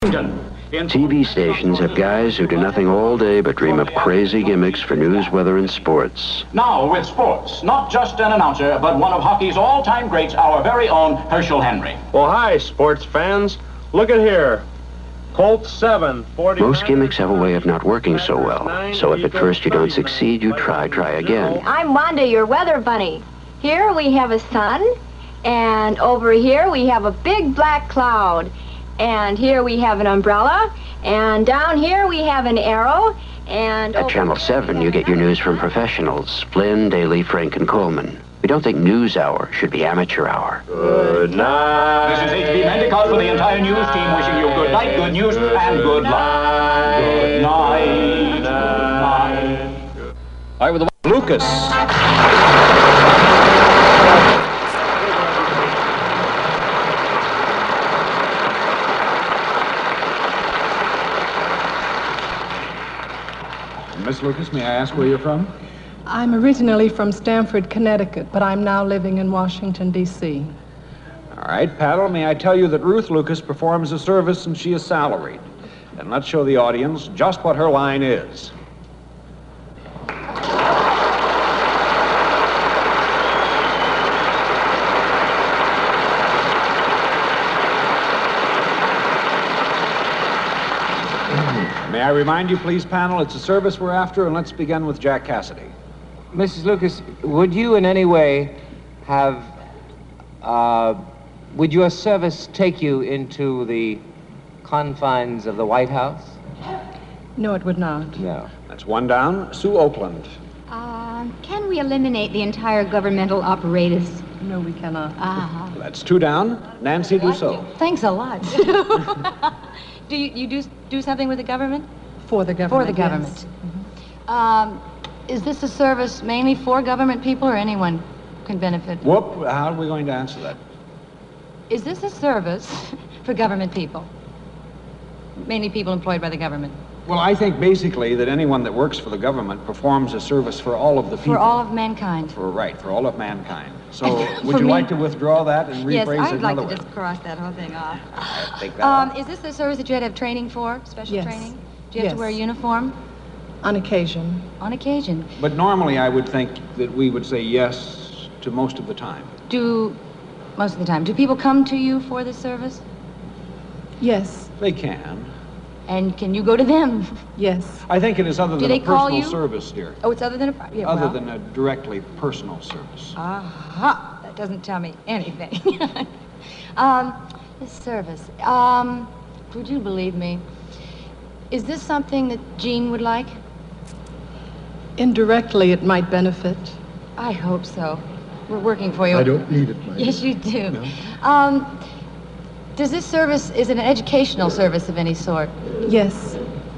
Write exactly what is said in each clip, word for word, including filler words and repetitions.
T V stations have guys who do nothing all day but dream up crazy gimmicks for news, weather, and sports. Now with sports, not just an announcer, but one of hockey's all-time greats, our very own Herschel Henry. Well, hi, sports fans. Look at here. Colt seven, forty. Most gimmicks have a way of not working so well. So if at first you don't succeed, you try, try again. I'm Wanda, your weather bunny. Here we have a sun, and over here we have a big black cloud. And here we have an umbrella, and down here we have an arrow, and... At Channel seven, you get your news from professionals, Flynn, Daly, Frank, and Coleman. We don't think news hour should be amateur hour. Good night. This is H B Mendicott for the entire news team wishing you good night, good news, and good luck. Good night. Good night. Hi, with the Lucas. Miss Lucas, may I ask where you're from? I'm originally from Stamford, Connecticut, but I'm now living in Washington, D C All right, Paddle, may I tell you that Ruth Lucas performs a service and she is salaried. And let's show the audience just what her line is. May I remind you, please, panel, it's a service we're after, and let's begin with Jack Cassidy. Missus Lucas, would you in any way have, uh, would your service take you into the confines of the White House? No, it would not. No. That's one down. Sue Oakland. Uh, can we eliminate the entire governmental apparatus? No, we cannot. Ah. That's two down. Nancy Dussault. Thanks a lot. do you, you do, do something with the government? For the government, For the government. yes. Mm-hmm. um, is this a service mainly for government people or anyone can benefit? Whoop, how are we going to answer that? Is this a service for government people? Mainly people employed by the government? Well, I think basically that anyone that works for the government performs a service for all of the people. For all of mankind. For, right, for all of mankind. So would For you me- like to withdraw that and rephrase Yes, it I'd like another to way? just cross that whole thing off. I take that Um, off. is this a service that you had to have training for, special Yes. training? Do you have Yes. to wear a uniform? On occasion. On occasion. But normally I would think that we would say yes to most of the time. Do, most of the time, do people come to you for this service? Yes, They can. And can you go to them? yes. I think it is other Do than they a call personal you? service here. Oh, it's other than a, pri- yeah, Other well. than a directly personal service. Aha, that doesn't tell me anything. um, this service, um, would you believe me? Is this something that Jean would like? Indirectly, it might benefit. I hope so. We're working for you. I don't need it, Mike. Yes, you do. No. Um, does this service, is it an educational service of any sort? Yes,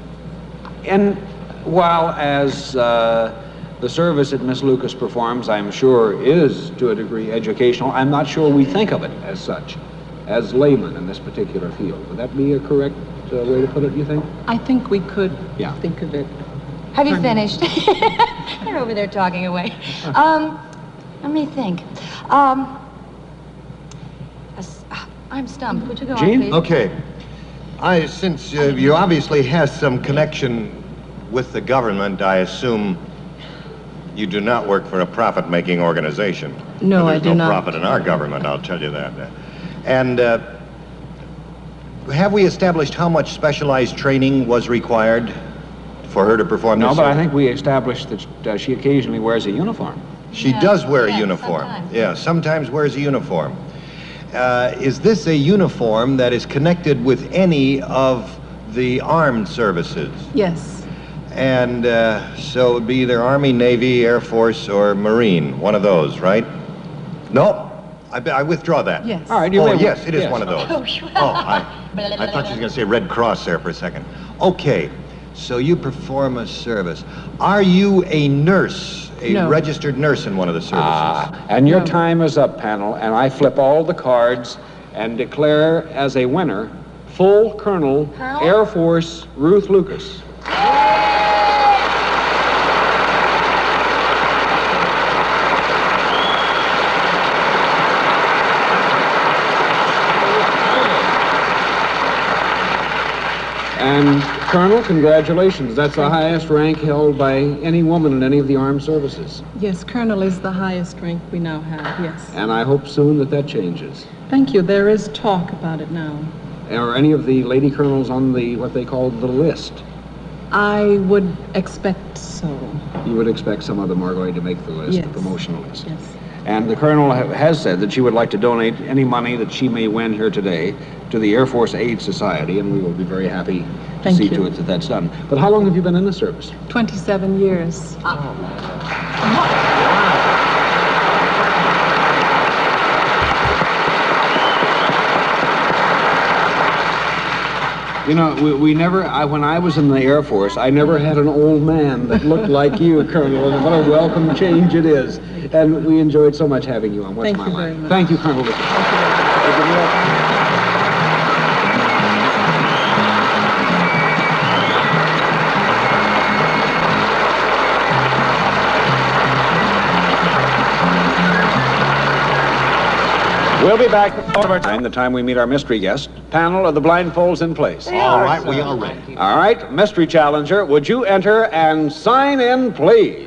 And while as uh, the service that Miss Lucas performs, I'm sure, is to a degree educational, I'm not sure we think of it as such, as laymen in this particular field. Would that be a correct uh, way to put it, you think? I think we could Yeah. think of it. Have you finished? They're over there talking away. Um, let me think. Um, as- I'm stumped. Would you go Jean? on, please? Okay. I, since uh, you obviously has some connection with the government, I assume you do not work for a profit-making organization. No, I There's do no not. profit in our government, I'll tell you that. And uh, have we established how much specialized training was required for her to perform No, this but I service? think we established that uh, she occasionally wears a uniform. She Yeah, does wear a yeah, uniform. sometimes. Yeah, sometimes wears a uniform. Uh, is this a uniform that is connected with any of the armed services? Yes, And uh, so it would be either Army, Navy, Air Force, or Marine, one of those, right? No, I, I withdraw that. yes. All right, you Oh, may... yes, it is yes. one of those. Oh, I, I thought she was going to say Red Cross there for a second. Okay, so you perform a service. Are you a nurse, a No. registered nurse in one of the services? Ah, and your No. time is up, panel, and I flip all the cards and declare as a winner, Full Colonel, Colonel? Air Force, Ruth Lucas. And, Colonel, congratulations. That's the highest rank held by any woman in any of the armed services. Yes, Colonel is the highest rank we now have, yes. And I hope soon that that changes. Thank you. There is talk about it now. Are any of the lady colonels on the, what they call the list? I would expect so. You would expect some of them are going to make the list, Yes. the promotional list. Yes. And the colonel ha- has said that she would like to donate any money that she may win here today to the Air Force Aid Society, and we will be very happy to Thank see you. to it that that's done. But how long have you been in the service? twenty-seven years. You know, we, we never, I, when I was in the Air Force, I never had an old man that looked like you, Colonel, and what a welcome change it is. And we enjoyed so much having you on What's Thank My you Line. very much. Thank you, Colonel. We'll be back all of our time, the time we meet our mystery guest. Panel of the blindfolds in place. All right, we are ready. All right, mystery challenger, would you enter and sign in, please?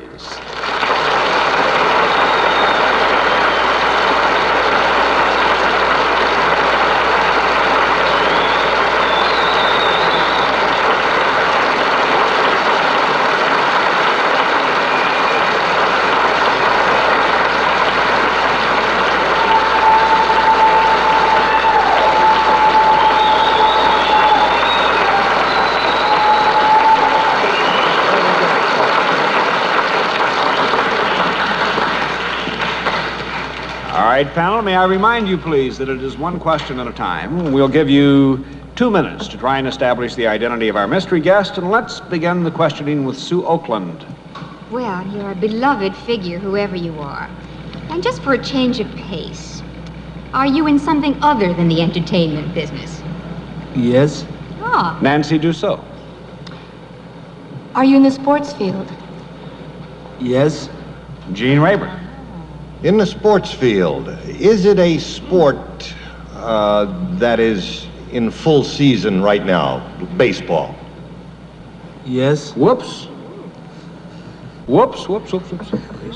All right, panel, may I remind you, please, that it is one question at a time. We'll give you two minutes to try and establish the identity of our mystery guest, and let's begin the questioning with Sue Oakland. Well, you're a beloved figure, whoever you are. And just for a change of pace, are you in something other than the entertainment business? Yes. Ah. Nancy Dussault. Are you in the sports field? Yes. Gene Rayburn. In the sports field, is it a sport uh, that is in full season right now? Baseball. Yes. Whoops. Whoops, whoops, whoops, whoops.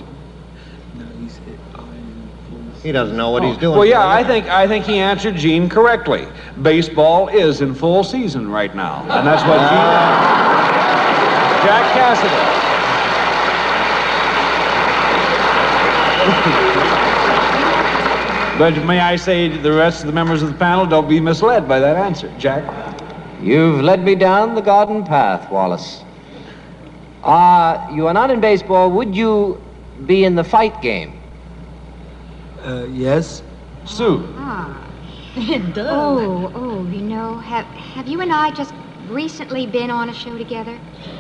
He doesn't know what he's doing. Well, yeah, I think I think he answered Gene correctly. Baseball is in full season right now, and that's what Gene. Jack Cassidy. But may I say to the rest of the members of the panel, don't be misled by that answer. Jack? You've led me down the garden path, Wallace. Uh, you are not in baseball. Would you be in the fight game? Uh, yes. Sue? Ah. It does. Oh, oh, you know, have, have you and I just recently been on a show together?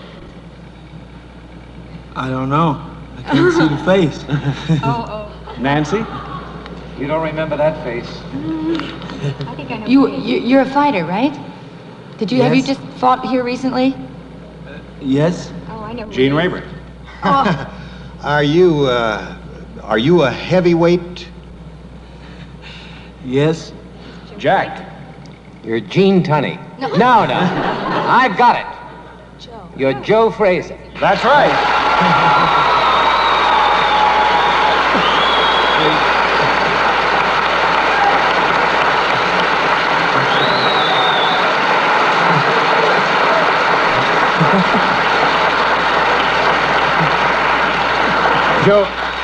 I don't know. I can't see the face. Oh, oh. Nancy? You don't remember that face. I think I know. You, you you're a fighter, right? Did you have you Yes. just fought here recently? Yes. Oh, I know. Gene Rayburn. Are you, uh, are you a heavyweight? Yes. Jack? You're Gene Tunney. No. No, no. I've got it. Joe. You're Joe Fraser. That's right. Joe,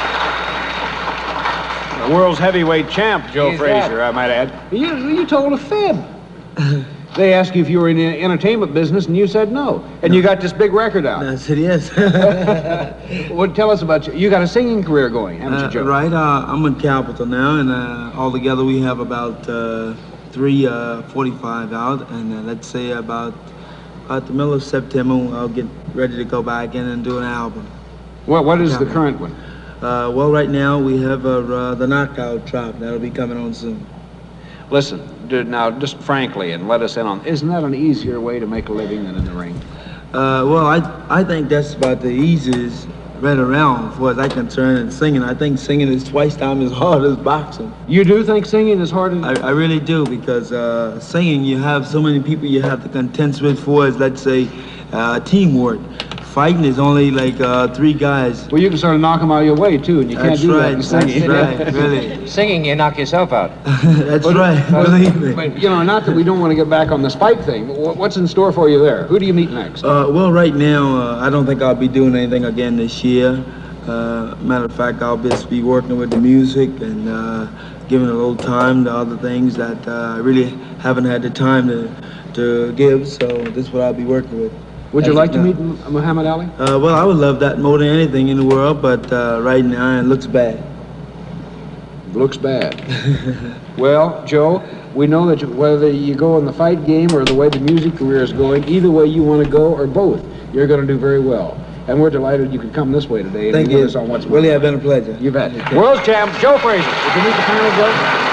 the world's heavyweight champ, Joe He's Frazier, that. I might add. You, you told a fib. They asked you if you were in the entertainment business, and you said no. And you got this big record out. I said yes. Well, tell us about you. You got a singing career going, haven't you, Uh, Joe? right. Uh, I'm in Capital now, and uh, altogether we have about uh, three uh, forty-five out, and uh, let's say about at the middle of September, I'll get ready to go back in and do an album. What, what is the current one? Uh, well, right now we have uh, uh, the Knockout Drop. That'll be coming on soon. Listen, dude, now, just frankly, and let us in on, isn't that an easier way to make a living than in the ring? Uh, well, I I think that's about the easiest right around, as far as I'm concerned, and singing. I think singing is twice time as hard as boxing. You do think singing is harder? I, I really do, because uh, singing, you have so many people you have to contend with for, as let's say, uh, teamwork. Fighting is only like uh, three guys. Well, you can sort of knock them out of your way, too, and you can't That's do right, that in singing. That's right, really. Singing, you knock yourself out. That's but, right, but, believe me. But, you know, not that we don't want to get back on this fight thing, but what's in store for you there? Who do you meet next? Uh, well, right now, uh, I don't think I'll be doing anything again this year. Uh, matter of fact, I'll just be working with the music and uh, giving a little time to other things that uh, I really haven't had the time to, to give, so this is what I'll be working with. Would you As like to now. meet Muhammad Ali? Uh, well, I would love that more than anything in the world, but uh, right now it looks bad. Looks bad. Well, Joe, we know that whether you go in the fight game or the way the music career is going, either way you want to go or both, you're going to do very well. And we're delighted you could come this way today and Thank be with you. us on What's Really, it's been a pleasure. You bet. World champ Joe Frazier. Did you meet the panel, Joe?